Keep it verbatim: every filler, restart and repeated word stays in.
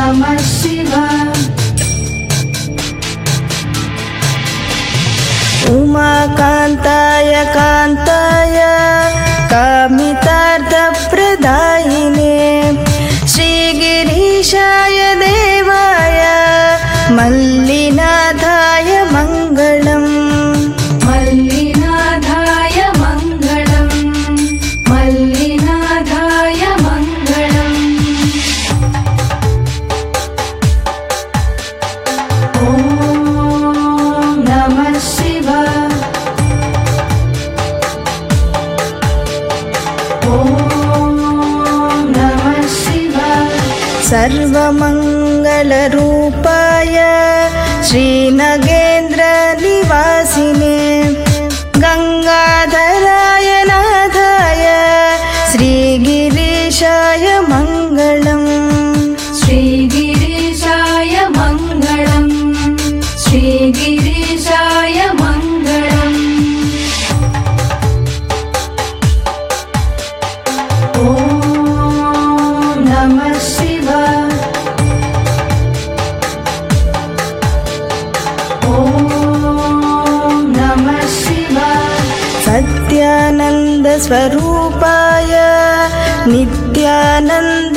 नमः शिवाय। उमाकान्ताय कान्ताय कामितार्थप्रदायिने श्रीगिरीशाय देवाय मल्लिनाथाय मङ्गलम्। मल्लिनाथाय मङ्गलम्, मल्लिनाथाय मङ्गलम्। ॐ नमः शिवाय। ॐ नमः शिवाय। सर्वमङ्गलरूपाय श्रीनगेन्द्रनिवासिने गङ्गाधराय नाथाय श्रीगिरीशाय मङ्गलम्। श्रीगिरीशाय मङ्गलम्, श्रीगिरीशाय मङ्गलम्। ॐ नमः शिवाय। ॐ नमः शिवाय। सत्यानन्दस्वरूपाय नित्यानन्द